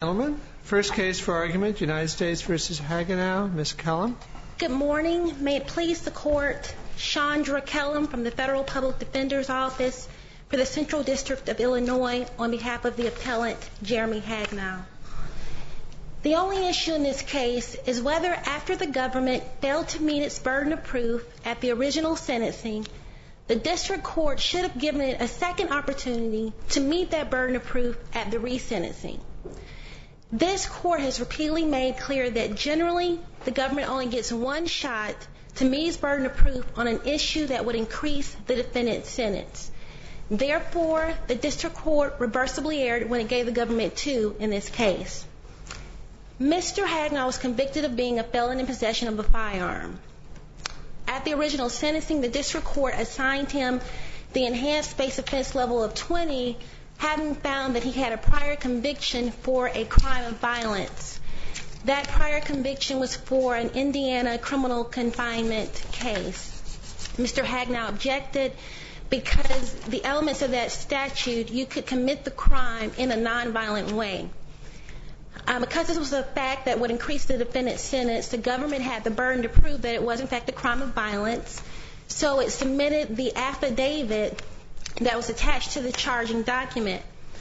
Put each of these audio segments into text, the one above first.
Gentlemen, first case for argument, United States v. Hagenow. Ms. Kellum. Good morning. May it please the Court, Chandra Kellum from the Federal Public Defender's Office for the Central District of Illinois on behalf of the appellant, Jeremy Hagenow. The only issue in this case is whether after the government failed to meet its burden of proof at the original sentencing, the district court should have given it a second opportunity to meet that burden of proof at the resentencing. This court has repeatedly made clear that generally the government only gets one shot to meet its burden of proof on an issue that would increase the defendant's sentence. Therefore, the district court reversibly erred when it gave the government two in this case. Mr. Hagenow was convicted of being a felon in possession of a firearm. At the original sentencing, the district court assigned him the enhanced base offense level of 20, having found that he had a prior conviction for a crime of violence. That prior conviction was for an Indiana criminal confinement case. Mr. Hagenow objected because the elements of that statute, you could commit the crime in a nonviolent way. Because this was a fact that would increase the defendant's sentence, the government had the burden to prove that it was in fact a crime of violence. So it submitted the affidavit that was attached to the charging document.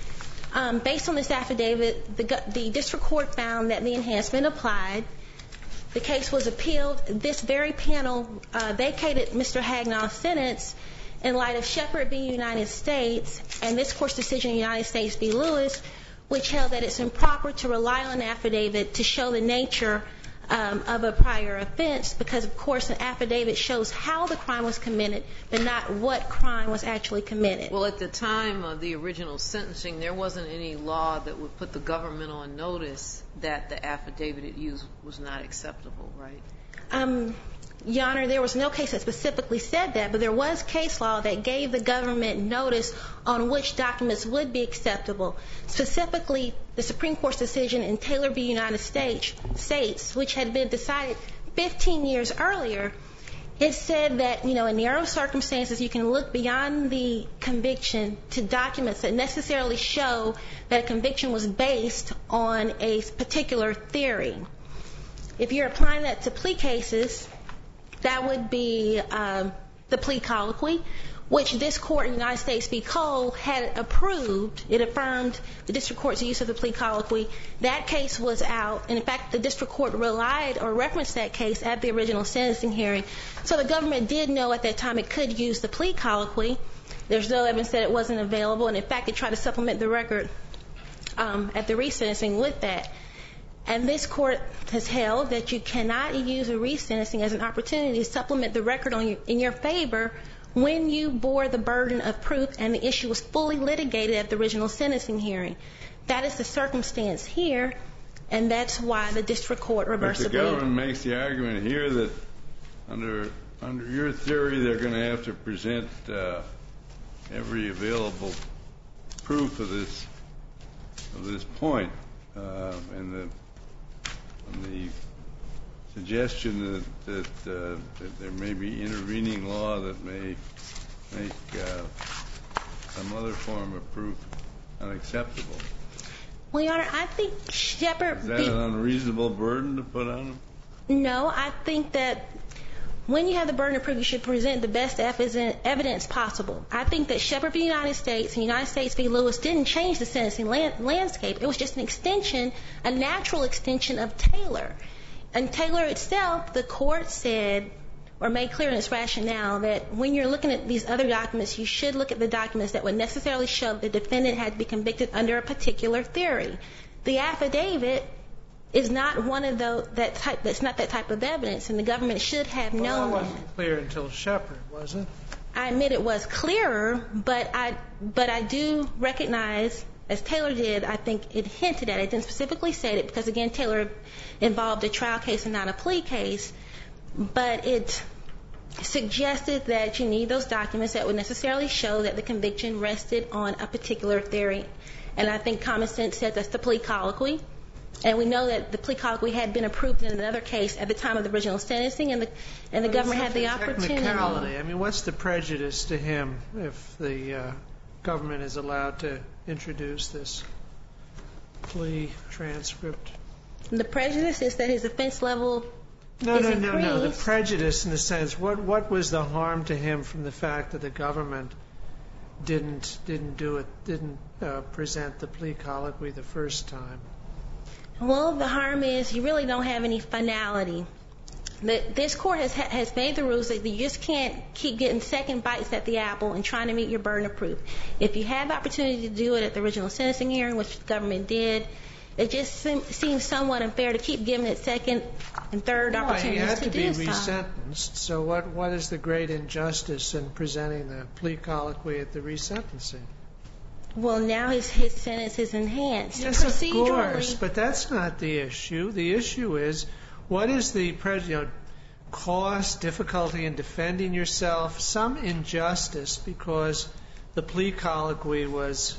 Based on this affidavit, the district court found that the enhancement applied. The case was appealed. This very panel vacated Mr. Hagenow's sentence in light of Shepard v. United States and this court's decision in United States v. Lewis, which held that it's improper to rely on an affidavit to show the nature of a prior offense because, of course, an affidavit shows how the crime was committed, but not what crime was actually committed. Well, at the time of the original sentencing, there wasn't any law that would put the government on notice that the affidavit it used was not acceptable, right? Your Honor, there was no case that specifically said that, but there was case law that gave the government notice on which documents would be acceptable. Specifically, the Supreme Court's decision in Taylor v. United States, which had been decided 15 years earlier, it said that, in narrow circumstances, you can look beyond the conviction to documents that necessarily show that a conviction was based on a particular theory. If you're applying that to plea cases, that would be the plea colloquy, which this court in United States v. Cole had approved. It affirmed the district court's use of the plea colloquy. That case was out, and in fact, the district court relied or referenced that case at the original sentencing hearing. So the government did know at that time it could use the plea colloquy. There's no evidence that it wasn't available, and in fact, it tried to supplement the record at the resentencing with that. And this court has held that you cannot use a resentencing as an opportunity to supplement the record in your favor when you bore the burden of proof and the issue was fully litigated at the original sentencing hearing. That is the circumstance here, and that's why the district court reversibly... But the government makes the argument here that under your theory, they're going to have to present every available proof of this point, and the suggestion that there may be intervening law that may make some other form of proof unacceptable. Well, Your Honor, I think Shepard... Is that an unreasonable burden to put on them? No, I think that when you have the burden of proof, you should present the best evidence possible. I think that Shepard v. United States and United States v. Lewis didn't change the sentencing landscape. It was just an extension, a natural extension of Taylor. And Taylor itself, the court said, or made clear in its rationale, that when you're looking at these other documents, you should look at the documents that would necessarily show the defendant had to be convicted under a particular theory. The affidavit is not one of that's not that type of evidence, and the government should have known that. Well, that wasn't clear until Shepard, was it? I admit it was clearer, but I do recognize, as Taylor did, I think it hinted at it. It didn't specifically say it because, again, Taylor involved a trial case and not a plea case, but it suggested that you need those documents that would necessarily show that the conviction rested on a particular theory. And I think common sense said that's the plea colloquy. And we know that the plea colloquy had been approved in another case at the time of the original sentencing, and the government had the opportunity. Technicality. I mean, what's the prejudice to him if the government is allowed to introduce this plea transcript? The prejudice is that his offense level No. is The increased. prejudice in the sense, what was the harm to him from the fact that the government didn't present the plea colloquy the first time? Well, the harm is you really don't have any finality. This court has made the rules that you just can't keep getting second bites at the apple and trying to meet your burden of proof. If you have the opportunity to do it at the original sentencing hearing, which the government did, it just seems somewhat unfair to keep giving it second and third opportunities to do so. He had to be resentenced, so what is the great injustice in presenting the plea colloquy at the resentencing? Well, now his sentence is enhanced. Yes, of course, but that's not the issue. The issue is, what is the cost, difficulty in defending yourself, some injustice because the plea colloquy was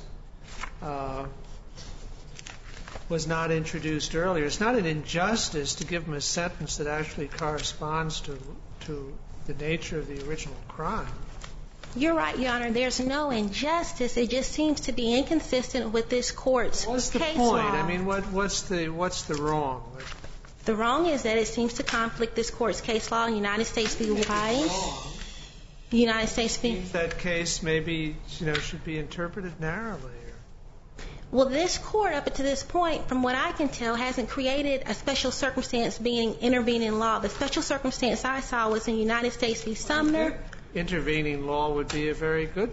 not introduced earlier. It's not an injustice to give him a sentence that actually corresponds to the nature of the original crime. You're right, Your Honor. There's no injustice. It just seems to be inconsistent with this court's case law. What's the point? I mean, what's the wrong? The wrong is that it seems to conflict this court's case law in United States v. Wise. United States v. That case maybe should be interpreted narrowly. Well, this court, up to this point, from what I can tell, hasn't created a special circumstance being intervening law. The special circumstance I saw was in United States v. Sumner. Intervening law would be a very good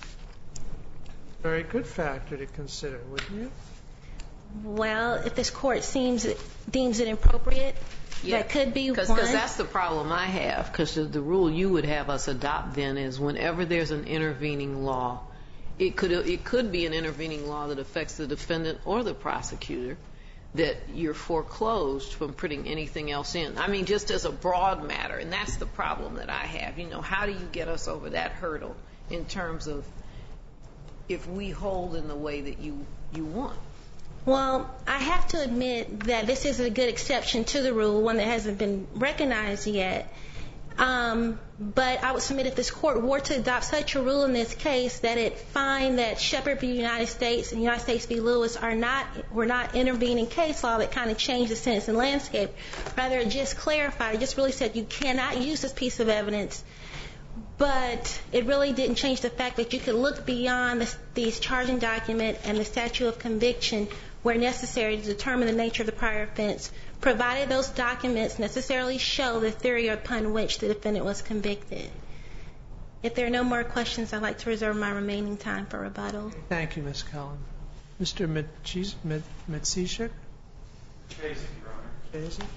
factor to consider, wouldn't you? Well, if this court deems it appropriate, that could be one. Because that's the problem I have. Because the rule you would have us adopt then is whenever there's an intervening law, it could be an intervening law that affects the defendant or the prosecutor, that you're foreclosed from putting anything else in. I mean, just as a broad matter, and that's the problem that I have. How do you get us over that hurdle in terms of if we hold in the way that you want? Well, I have to admit that this is a good exception to the rule, one that hasn't been recognized yet. But I would submit if this court were to adopt such a rule in this case, that it find that Shepard v. United States and United States v. Lewis were not intervening case law that kind of changed the sentencing landscape. Rather, it just clarified. It just really said you cannot use this piece of evidence. But it really didn't change the fact that you could look beyond these charging document and the statute of conviction where necessary to determine the nature of the prior offense, provided those documents necessarily show the theory upon which the defendant was convicted. If there are no more questions, I'd like to reserve my remaining time for rebuttal. Thank you, Ms. Cullen. Mr. Matsiszek? Chasik, Your Honor. Chasik?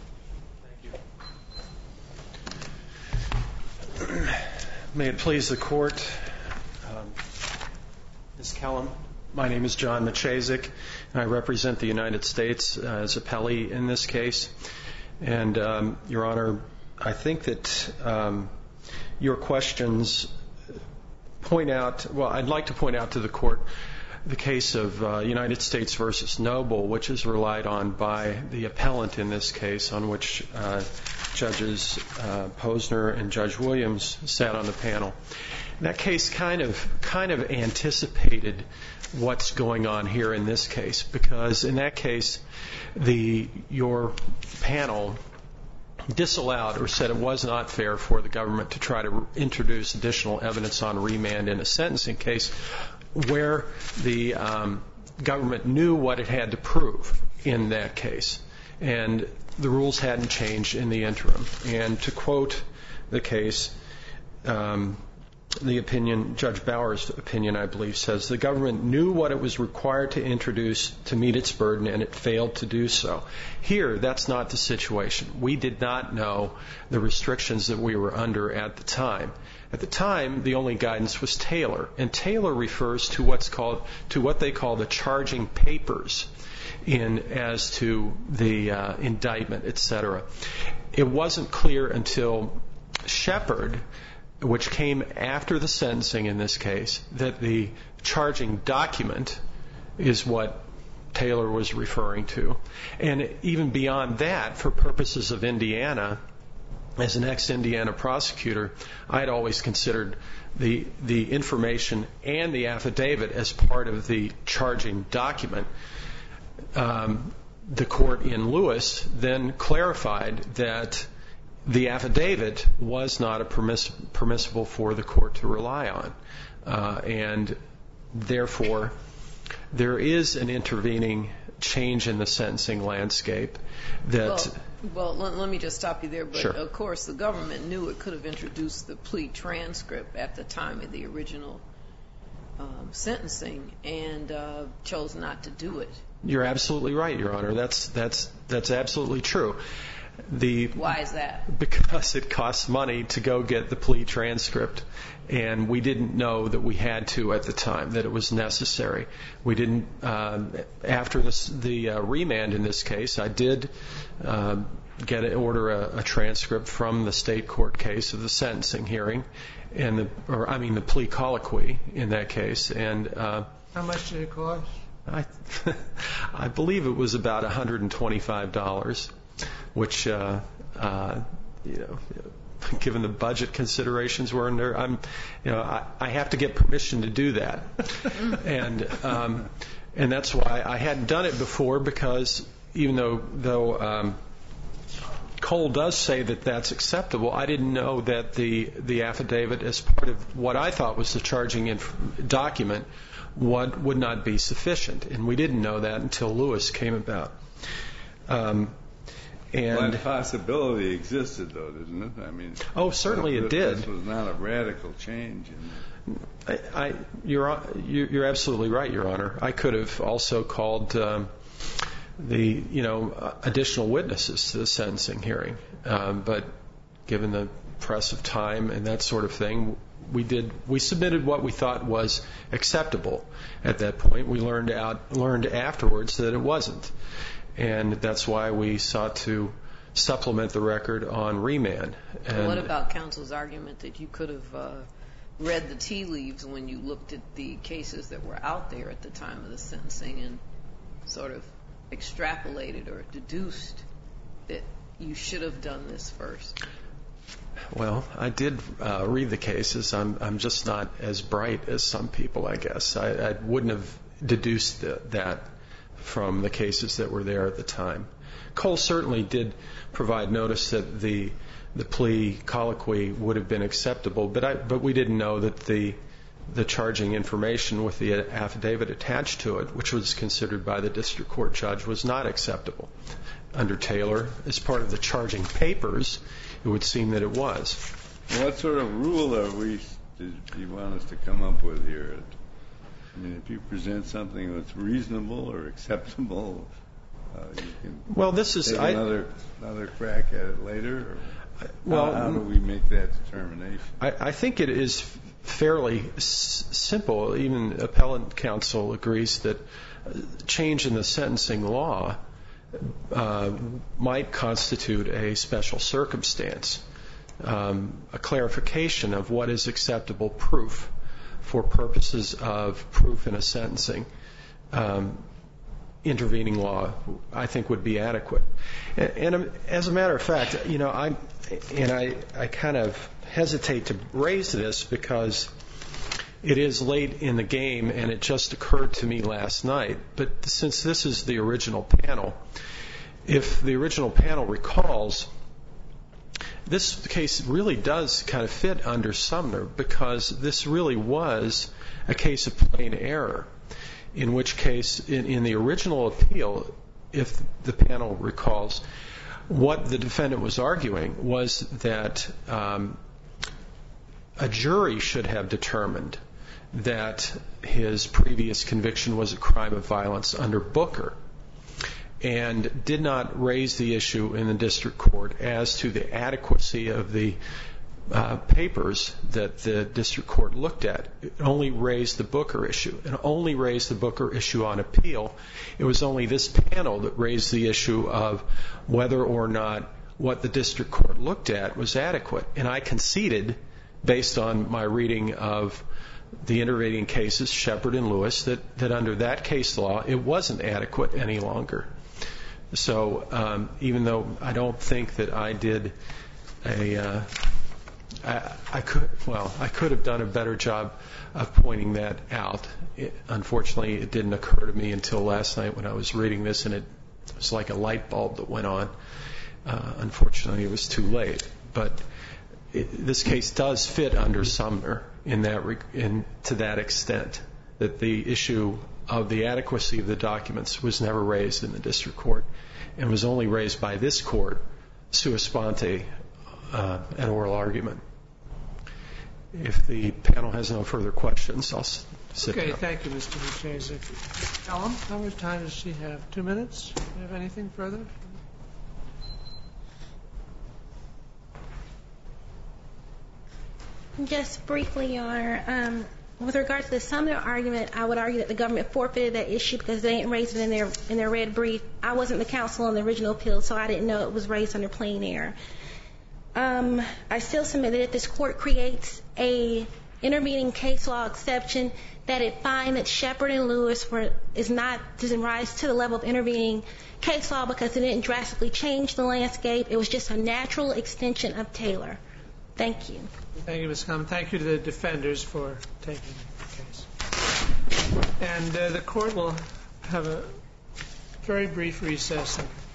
Thank you. May it please the Court, Ms. Cullen, my name is John Matsiszek, and I represent the United States as appellee in this case. And, Your Honor, I think that your questions point out, well, I'd like to point out to the Court the case of United States v. Noble, which is relied on by the appellant in this case, on which Judges Posner and Judge Williams sat on the panel. That case kind of anticipated what's going on here in this case, because in that case, your panel disallowed or said it was not fair for the government to try to introduce additional evidence on remand in a sentencing case where the government knew what it had to prove in that case. And the rules hadn't changed in the interim. And to quote the case, the opinion, Judge Bower's opinion, I believe, says, the government knew what it was required to introduce to meet its burden, and it failed to do so. Here, that's not the situation. We did not know the restrictions that we were under at the time. At the time, the only guidance was Taylor, and Taylor refers to what they call the charging papers as to the indictment, etc. It wasn't clear until Shepard, which came after the sentencing in this case, that the charging document is what Taylor was referring to. And even beyond that, for purposes of Indiana, as an ex-Indiana prosecutor, I had always considered the information and the affidavit as part of the charging document. the court in Lewis then clarified that the affidavit was not permissible for the court to rely on. And therefore, there is an intervening change in the sentencing landscape that... Well, let me just stop you there. But Sure. Of course, the government knew it could have introduced the plea transcript at the time of the original sentencing and chose not to do it. You're absolutely right, Your Honor. That's absolutely true. Why is that? Because it costs money to go get the plea transcript, and we didn't know that we had to at the time, that it was necessary. We didn't. After the remand in this case, I did order a transcript from the state court case of the sentencing hearing, and the plea colloquy in that case. And how much did it cost? I believe it was about $125, which, given the budget considerations we're under, I have to get permission to do that, and that's why I hadn't done it before, because even though Cole does say that that's acceptable, I didn't know that the affidavit, as part of what I thought was the charging document, would not be sufficient, and we didn't know that until Lewis came about. And that possibility existed, though, didn't it? I mean, certainly it did. This was not a radical change. You're absolutely right, Your Honor. I could have also called additional witnesses to the sentencing hearing, but given the press of time and that sort of thing, we submitted what we thought was acceptable at that point. We learned afterwards that it wasn't, and that's why we sought to supplement the record on remand. And what about counsel's argument that you could have read the tea leaves when you looked at the cases that were out there at the time of the sentencing and sort of extrapolated or deduced that you should have done this first? Well, I did read the cases. I'm just not as bright as some people, I guess. I wouldn't have deduced that from the cases that were there at the time. Cole certainly did provide notice that the plea colloquy would have been acceptable, but we didn't know that the charging information with the affidavit attached to it, which was considered by the district court judge, was not acceptable. Under Taylor, as part of the charging papers, it would seem that it was. What sort of rule do you want us to come up with here? I mean, if you present something that's reasonable or acceptable, you can take another crack at it later? Or how do we make that determination? I think it is fairly simple. Even appellant counsel agrees that change in the sentencing law might constitute a special circumstance, a clarification of what is acceptable proof for purposes of proof in a sentencing. Intervening law, I think, would be adequate. And as a matter of fact, I kind of hesitate to raise this because it is late in the game and it just occurred to me last night. But since this is the original panel, if the original panel recalls, this case really does kind of fit under Sumner, because this really was a case of plain error, in which case, in the original appeal, if the panel recalls, what the defendant was arguing was that a jury should have determined that his previous conviction was a crime of violence under Booker, and did not raise the issue in the district court as to the adequacy of the papers that the district court looked at. It only raised the Booker issue, and only raised the Booker issue on appeal. It was only this panel that raised the issue of whether or not what the district court looked at was adequate. And I conceded, based on my reading of the intervening cases, Shepard and Lewis, that under that case law, it wasn't adequate any longer. So even though I don't think that I did a I could have done a better job of pointing that out. Unfortunately, it didn't occur to me until last night when I was reading this, and it was like a light bulb that went on. Unfortunately, it was too late. But this case does fit under Sumner to that extent, that the issue of the adequacy of the documents was never raised in the district court and was only raised by this court sua sponte, an oral argument. If the panel has no further questions, I'll sit down. Okay, thank you, Mr. Machesik. Ellen, how much time does she have? 2 minutes? Do you have anything further? Just briefly, Your Honor, with regard to the Sumner argument, I would argue that the government forfeited that issue because they didn't raise it in their red brief. I wasn't the counsel on the original appeal, so I didn't know it was raised under plain error. I still submit that if this court creates a intervening case law exception, that it find that Shepard and Lewis doesn't rise to the level of intervening case law because it didn't drastically change the landscape. It was just a natural extension of Taylor. Thank you. Thank you, Ms. Cummins. Thank you to the defenders for taking the case. And the court will have a very brief recess.